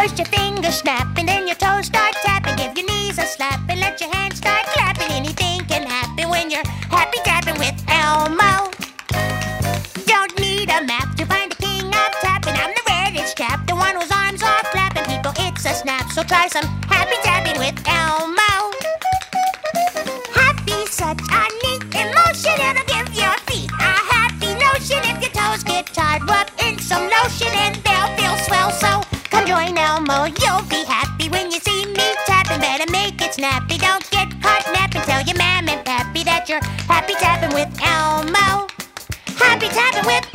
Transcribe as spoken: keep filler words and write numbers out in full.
First your fingers snap and then your toes start tapping. Give your knees a slap and let your hands start clapping. Anything can happen when you're happy tapping with Elmo. Don't need a map to find the king of tapping. I'm the reddest chap, the one whose arms are flapping. People, it's a snap, so try some happy tapping with Elmo. Happy's such a neat emotion, it'll give your feet a happy notion. If your toes get tired, rub in some lotion and they'll feel swell. So come join Elmo, you'll be happy when you see me tapping. Better make it snappy, don't get caught napping. Tell your mam and pappy that you're happy tapping with Elmo. Happy tapping with